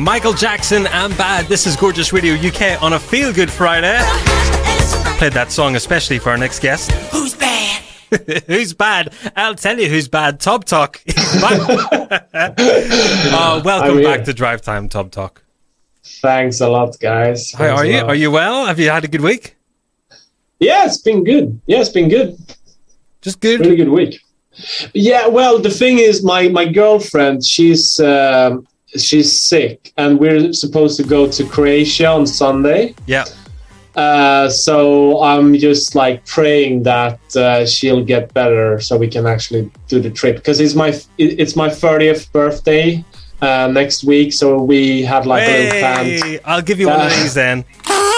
Michael Jackson and Bad. This is Gorgeous Radio UK on a Feel Good Friday. Played that song especially for our next guest. Who's bad? Who's bad? I'll tell you who's bad. Tob Talk. Welcome back to Drive Time, Tob Talk. Thanks a lot, guys. How are you? Are you well? Have you had a good week? Yeah, it's been good. Just good? Really good week. Yeah, well, the thing is, my girlfriend, she's sick, and we're supposed to go to Croatia on Sunday. Yeah. So I'm just like praying that she'll get better so we can actually do the trip, because it's my 30th birthday next week, so we had like a little plan. I'll give you one of these then.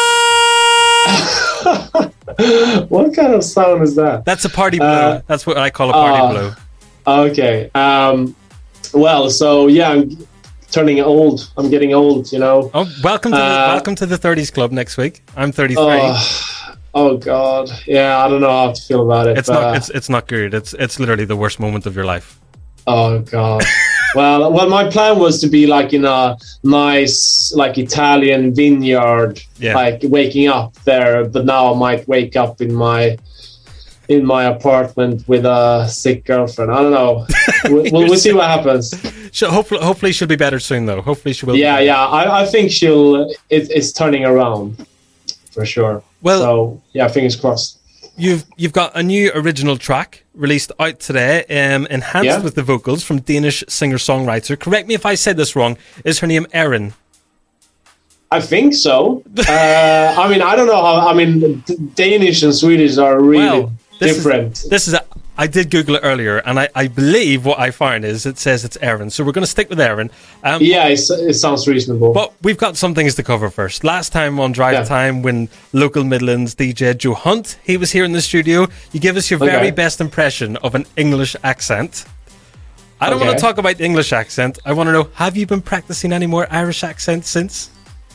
What kind of sound is that? That's a party blow. That's what I call a party blow. Okay. Well, so yeah, I'm turning old. I'm getting old, you know. Oh, welcome to the 30s club next week. I'm 33. Oh God. Yeah, I don't know how to feel about it. It's not good. It's literally the worst moment of your life. Oh God. Well, my plan was to be like in a nice, like Italian vineyard, like waking up there. But now I might wake up in my apartment with a sick girlfriend. I don't know. We'll see what happens. Hopefully she'll be better soon, though. Hopefully she will. Yeah. I think it's turning around for sure. Well, so yeah, fingers crossed. You've got a new original track released out today, enhanced with the vocals from Danish singer-songwriter. Correct me if I said this wrong. Is her name Erin? I think so. I mean, I don't know how. I mean, Danish and Swedish are really different. I did Google it earlier, and I believe what I found is it says it's Erin. So we're going to stick with Erin. It sounds reasonable. But we've got some things to cover first. Last time on Drive Time, when local Midlands DJ Joe Hunt, he was here in the studio, you give us your very best impression of an English accent. I don't want to talk about the English accent. I want to know, have you been practicing any more Irish accents since?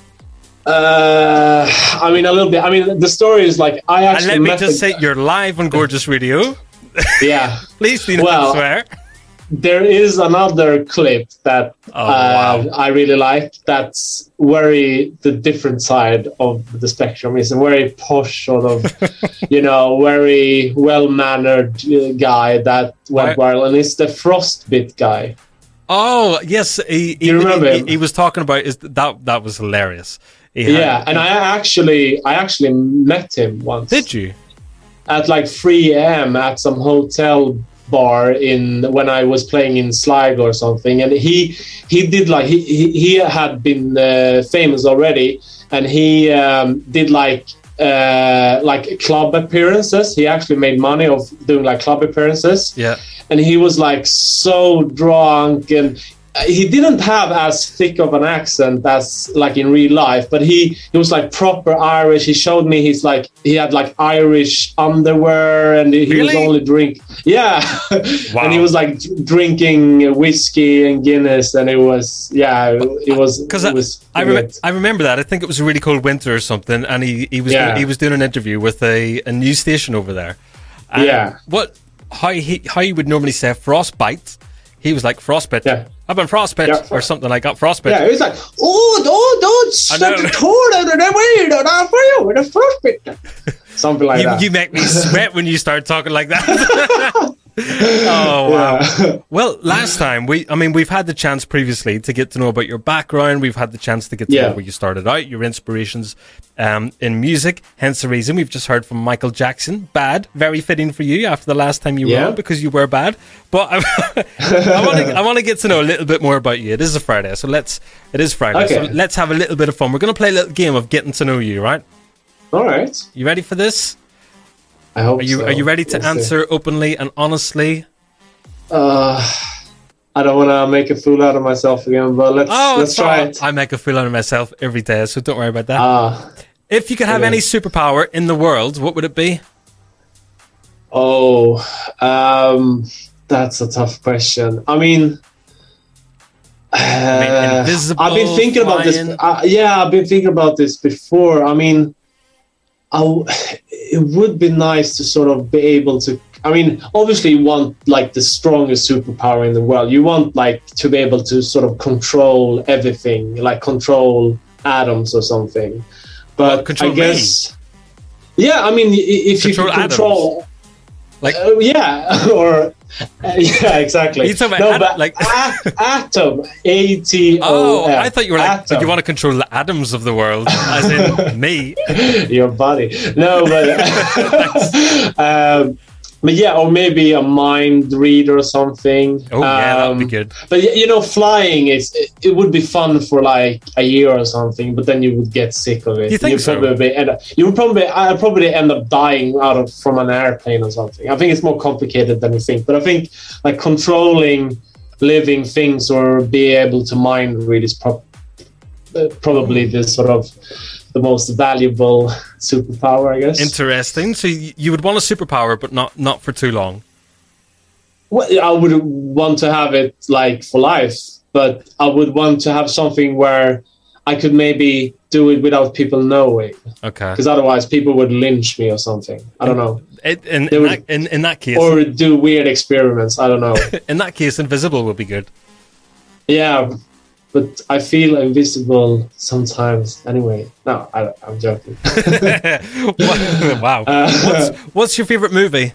I mean, a little bit. I mean, the story is like, I actually and let me just say, you're live on Gorgeous Radio. Yeah. Please do not swear. There is another clip that I really like. That's the different side of the spectrum. It's a very posh sort of, very well-mannered guy that went viral, and it's the Frostbit guy. Oh yes, you remember him? He was talking about that was hilarious. And I actually met him once. Did you? At like 3 a.m. at some hotel bar when I was playing in Sligo or something, and he did like he had been famous already, and he did like club appearances. He actually made money of doing like club appearances. Yeah, and he was like so drunk, and he didn't have as thick of an accent as like in real life, but he was like proper Irish. He showed me he had like Irish underwear, and he was only and he was like drinking whiskey and Guinness, and it was I remember that. I think it was a really cold winter or something, and he was doing an interview with a news station over there. And how he would normally say frostbite, he was like frostbite. Yeah. I've been frostbite or something like that. Frostbite. Yeah, he was like, don't stuck the cord out of the window now for you with a frostbite. Something like that. You make me sweat when you start talking like that. Oh wow! Yeah. Well, last time we've had the chance previously to get to know about your background. We've had the chance to get to know where you started out, your inspirations in music. Hence the reason we've just heard from Michael Jackson. Bad, very fitting for you after the last time you were on, because you were bad. But I want to get to know a little bit more about you. It is a Friday, so it is Friday. Okay. So let's have a little bit of fun. We're going to play a little game of getting to know you, right? All right. You ready for this? I hope so. Are you ready to answer openly and honestly? I don't want to make a fool out of myself again, but let's try it. I make a fool out of myself every day, so don't worry about that. If you could have any superpower in the world, what would it be? That's a tough question. I mean, invisible, I've been thinking about this. I've been thinking about this before. I mean, it would be nice to sort of be able to I mean, obviously you want like the strongest superpower in the world. You want like to be able to sort of control everything, like control atoms or something. But control I guess, yeah, I mean, if you can control, atoms. Like or yeah, exactly. You talking about but like atom, ATOM. Oh, I thought you were like atom. you want to control the atoms of the world, as in me. Your body. No, but yeah, or maybe a mind reader or something. Oh yeah, that'd be good. But you know, flying it would be fun for like a year or something, but then you would get sick of it. You think so? I'd probably end up dying from an airplane or something. I think it's more complicated than you think. But I think like controlling living things or be able to mind read is probably the sort of the most valuable superpower, I guess. Interesting. So you would want a superpower, but not for too long. Well, I would want to have it like for life, but I would want to have something where I could maybe do it without people knowing. Okay. Because otherwise people would lynch me or something. I don't know. In that case, or do weird experiments. I don't know. In that case, invisible would be good. Yeah. But I feel invisible sometimes. Anyway, no, I'm joking. Wow. What's your favorite movie?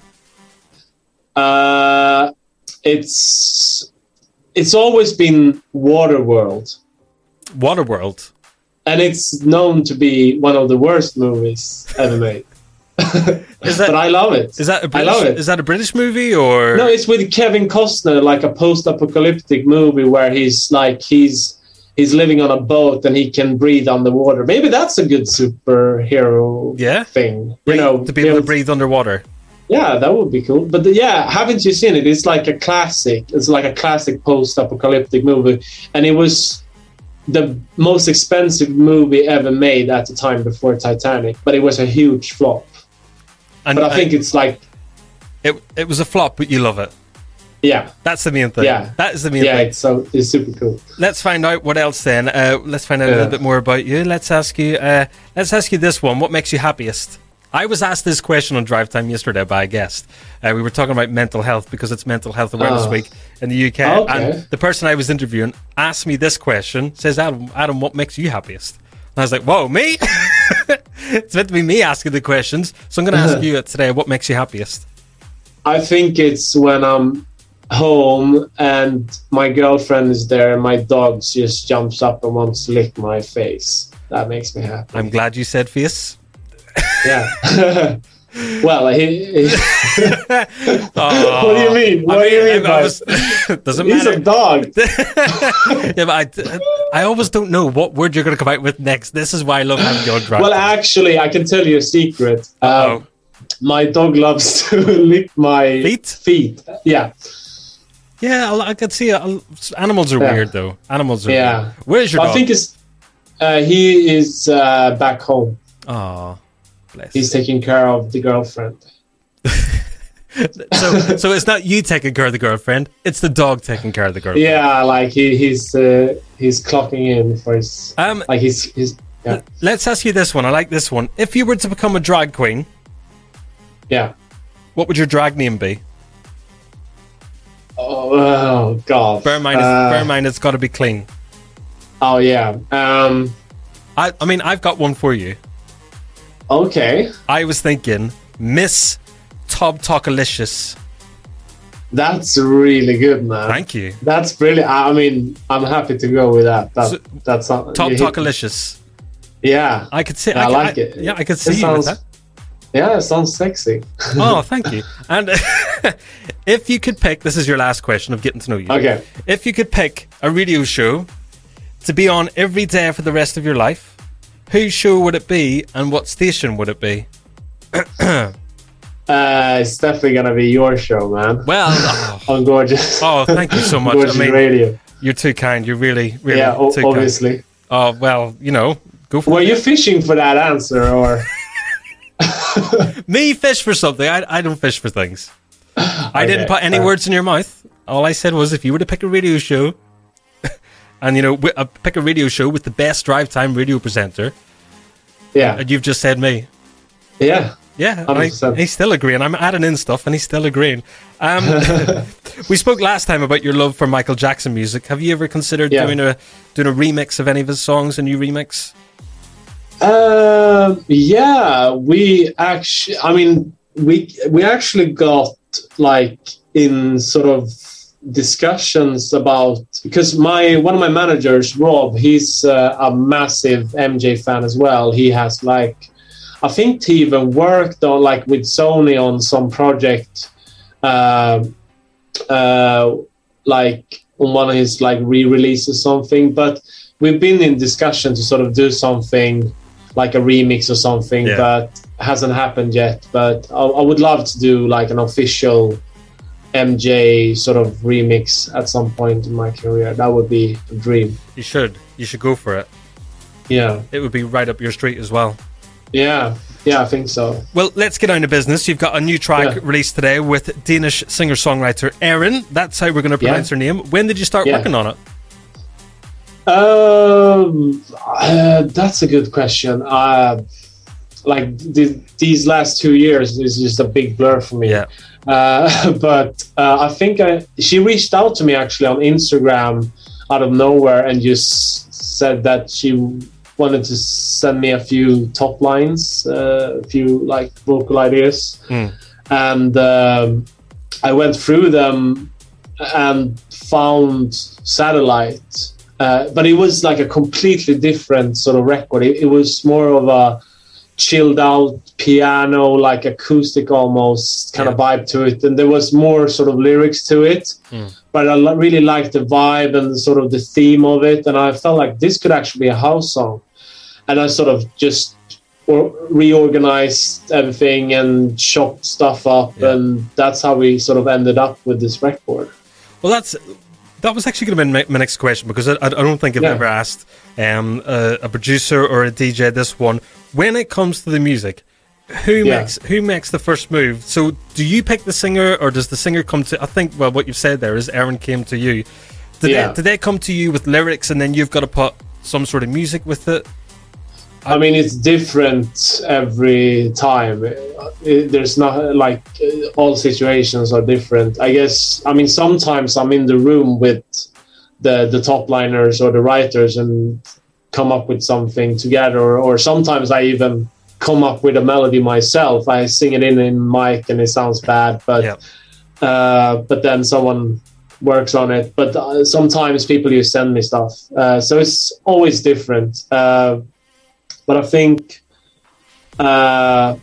It's always been Waterworld. Waterworld. And it's known to be one of the worst movies ever made. But I love it. Is that a British, I love it. Is that a British movie or? No, it's with Kevin Costner, like a post-apocalyptic movie where he's living on a boat and he can breathe underwater. Maybe that's a good superhero thing. To be able to breathe underwater. Yeah, that would be cool. But haven't you seen it? It's like a classic. It's like a classic post-apocalyptic movie, and it was the most expensive movie ever made at the time before Titanic. But it was a huge flop. But I think it's like it was a flop, but you love it. Yeah, that's the main thing. Yeah, that is the main thing. It's super cool. Let's find out what else then. Let's find out a little bit more about you. Let's ask you this one. What makes you happiest? I was asked this question on Drive Time yesterday by a guest. We were talking about mental health because it's Mental Health Awareness Week in the UK. Okay. And the person I was interviewing asked me this question. Says, Adam, what makes you happiest? And I was like, whoa, me? It's meant to be me asking the questions. So I'm going to ask you today, what makes you happiest? I think it's when I'm home and my girlfriend is there and my dog just jumps up and wants to lick my face. That makes me happy. I'm glad you said face. Yeah. Well, what do you mean? What do you mean? Doesn't He's matter. a dog. Yeah, but I always don't know what word you're going to come out with next. This is why I love having you on Drive. Well, actually, I can tell you a secret. My dog loves to lick my feet. Yeah. Yeah, I can see it. Animals are weird, though. Animals are weird. Where's your dog? I think he is back home. Oh, bless. He's taking care of the girlfriend. So it's not you taking care of the girlfriend; it's the dog taking care of the girlfriend. Yeah, like he's clocking in for his Yeah. Let's ask you this one. I like this one. If you were to become a drag queen, what would your drag name be? Oh God! Bear in mind, it's got to be clean. Oh yeah. I mean, I've got one for you. Okay. I was thinking Miss Tob Talkalicious. That's really good, man. Thank you. That's brilliant. I mean, I'm happy to go with that. That's Tob Talkalicious. Yeah, I could see. I like it. Yeah, I could see you with that. Yeah, it sounds sexy. Oh, thank you. And if you could pick, this is your last question of getting to know you. Okay. If you could pick a radio show to be on every day for the rest of your life, whose show would it be and what station would it be? It's definitely gonna be your show, man. Well, on Gorgeous. Oh, thank you so much. Gorgeous Radio. You're too kind. You're really too obviously. Kind. Oh well, go for it. Were you fishing for that answer, or me fish for something? I don't fish for things. I didn't put any words in your mouth. All I said was, if you were to pick a radio show, and pick a radio show with the best drive time radio presenter. Yeah. And you've just said me. Yeah. Yeah, he's still agreeing. I'm adding in stuff, and he's still agreeing. We spoke last time about your love for Michael Jackson music. Have you ever considered doing a remix of any of his songs, a new remix? Yeah, we actually. I mean, we actually got like in sort of discussions about, because one of my managers, Rob, he's a massive MJ fan as well. He has like, I think he even worked on like with Sony on some project, like on one of his like re-releases or something. But we've been in discussion to sort of do something like a remix or something, but hasn't happened yet. But I would love to do like an official MJ sort of remix at some point in my career. That would be a dream. You should go for it. Yeah, it would be right up your street as well. Yeah, I think so. Well, let's get down to business. You've got a new track released today with Danish singer-songwriter Erin. That's how we're going to pronounce her name. When did you start working on it? That's a good question. Like these last 2 years is just a big blur for me. Yeah. But I think she reached out to me actually on Instagram out of nowhere and just said that she wanted to send me a few top lines, a few like vocal ideas. And I went through them and found Satellite. But it was like a completely different sort of record. It was more of a chilled out piano, like acoustic almost kind of vibe to it. And there was more sort of lyrics to it. But I really liked the vibe and sort of the theme of it. And I felt like this could actually be a house song. And I sort of just reorganized everything and chopped stuff up. And that's how we sort of ended up with this record. Well, that was actually going to be my next question, because I don't think I've ever asked a producer or a DJ this one. When it comes to the music, who makes the first move? So do you pick the singer, or does the singer come to... I think, well, what you've said there is Erin came to you. Did they come to you with lyrics and then you've got to put some sort of music with it? I mean, it's different every time. There's not like all situations are different. I guess, I mean, sometimes I'm in the room with the top liners or the writers and come up with something together, or sometimes I even come up with a melody myself. I sing it in mic and it sounds bad, but then someone works on it. But sometimes people just send me stuff. So it's always different. But I think I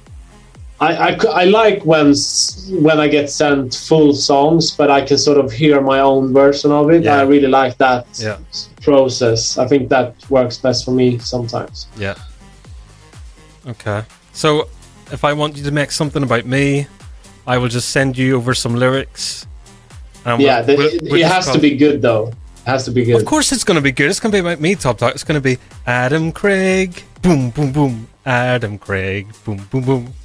like when I get sent full songs, but I can sort of hear my own version of it. I really like that process. I think that works best for me sometimes. Yeah. Okay. So if I want you to make something about me, I will just send you over some lyrics. It has to be good though. Has to be good. Of course it's going to be good. It's going to be about me, Top Talk. It's going to be Adam Craig, boom, boom, boom. Adam Craig, boom, boom, boom.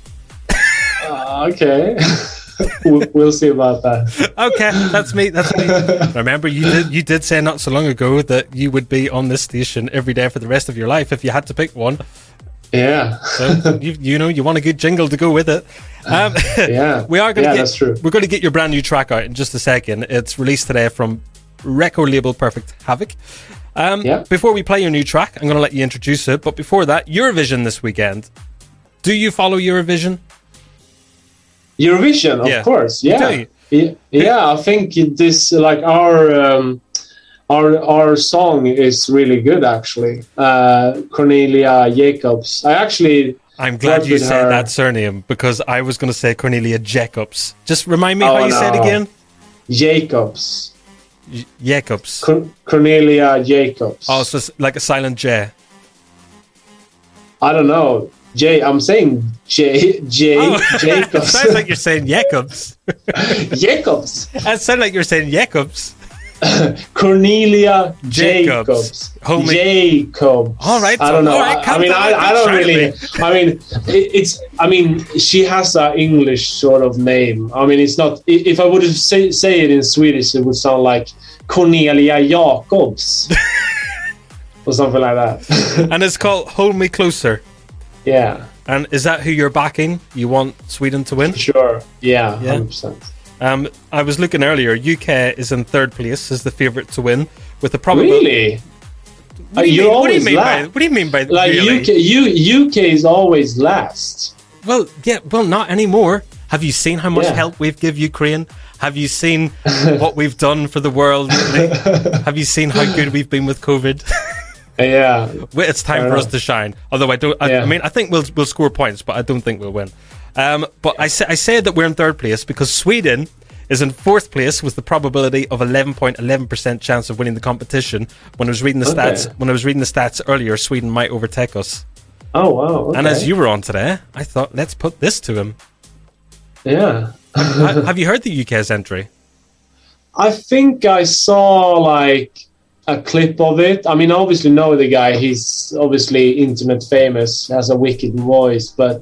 Okay. We'll see about that. Okay, that's me. Remember, you did say not so long ago that you would be on this station every day for the rest of your life if you had to pick one. Yeah. So you want a good jingle to go with it. We are going to that's true. We're going to get your brand new track out in just a second. It's released today from record label Perfect Havoc. Before we play your new track, I'm going to let you introduce it. But before that, Eurovision this weekend. Do you follow Eurovision? Eurovision, of course. Yeah. I think this like our song is really good actually. Cornelia Jacobs. I'm glad you said that surname, because I was going to say Cornelia Jacobs. Just remind me how you said it again. Jacobs. Jacobs. Cornelia Jacobs. Oh, so it's like a silent J. I don't know. I'm saying Jacobs. It sounds like you're saying Jacobs. Jacobs. It sounds like you're saying Jacobs. Cornelia Jacobs. Jacob. All right. I don't know. Right, I don't really. I mean, she has an English sort of name. I mean, it's not. If I would say it in Swedish, it would sound like Cornelia Jacobs or something like that. And it's called "Hold Me Closer." Yeah. And is that who you're backing? You want Sweden to win? Sure. Yeah. 100%. I was looking earlier. UK is in third place as the favourite to win with the probability. Really? What do you mean by like really? UK is always last? Well, yeah. Well, not anymore. Have you seen how much help we've give Ukraine? Have you seen what we've done for the world? Have you seen how good we've been with COVID? Yeah, it's time for us to shine. Although I mean, I think we'll score points, but I don't think we'll win. But I said that we're in third place because Sweden is in fourth place with the probability of 11.11% chance of winning the competition. When I was reading the stats earlier, Sweden might overtake us. Oh wow! Okay. And as you were on today, I thought let's put this to him. Yeah. Have you heard the UK's entry? I think I saw like a clip of it. I mean, I obviously know the guy. He's obviously internet famous, has a wicked voice, but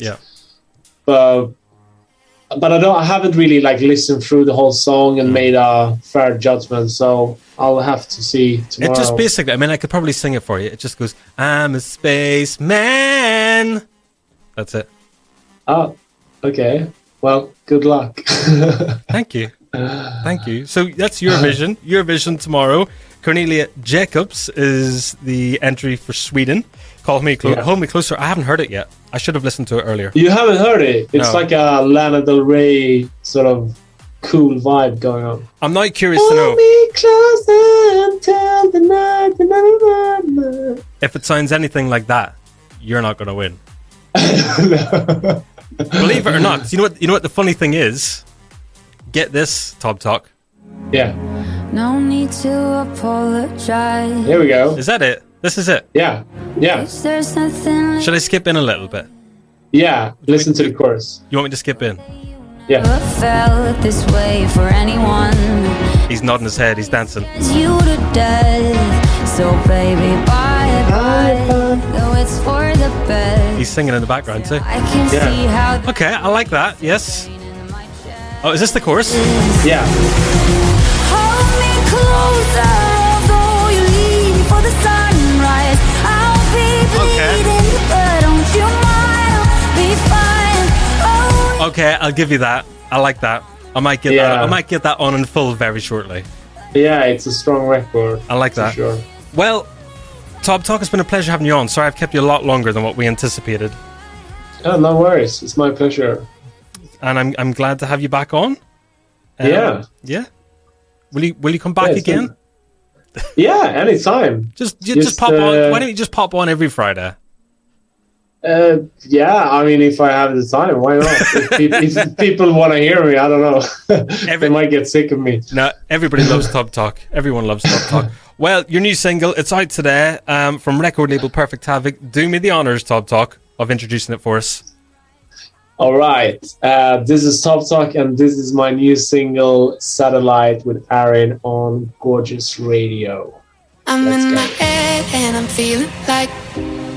I haven't really like listened through the whole song and made a fair judgment. So I'll have to see tomorrow. It just basically, I mean, I could probably sing it for you. It just goes, "I'm a spaceman." That's it. Oh, okay. Well, good luck. Thank you. Thank you. So that's Eurovision. Eurovision tomorrow. Cornelia Jacobs is the entry for Sweden. Hold Me Closer. I haven't heard it yet. I should have listened to it earlier. You haven't heard it? It's like a Lana Del Rey sort of cool vibe going on. I'm not curious to know. Hold me closer until the night. If it sounds anything like that, you're not going to win. Believe it or not, you know what the funny thing is? Get this, Top Talk. Yeah. No need to apologize. Here we go. Is that it? This is it? Yeah. Yeah. Should I skip in a little bit? Yeah. Listen to the chorus. You want me to skip in? Yeah. Felt this way for anyone. He's nodding his head. He's dancing. You to death. So baby, bye. Though it's for the best. He's singing in the background too. I can see how. Okay, I like that. Yes. Oh, is this the chorus? Yeah. Hold me closer, although you leave for the sunrise. I'll be bleeding, but don't you mind? I'll be fine. Oh. Okay, I'll give you that. I like that. I might get that. I might get that on in full very shortly. Yeah, it's a strong record. I like that. Sure. Well, Top Talk, it's been a pleasure having you on. Sorry I've kept you a lot longer than what we anticipated. Oh, no worries. It's my pleasure. And I'm glad to have you back on. Yeah. Will you come back again? Yeah, anytime. Just pop on. Why don't you just pop on every Friday? Yeah, I mean, if I have the time, why not? if people want to hear me, I don't know. They might get sick of me. No, everybody loves Top Talk. Everyone loves Top Talk. Well, your new single, it's out today from record label Perfect Havoc. Do me the honors, Top Talk, of introducing it for us. All right. This is Top Talk, and this is my new single, Satellite, with Aaron on Gorgeous Radio. I'm in my head, and I'm feeling like,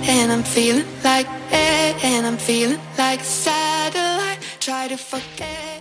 and I'm feeling like a satellite. Try to forget.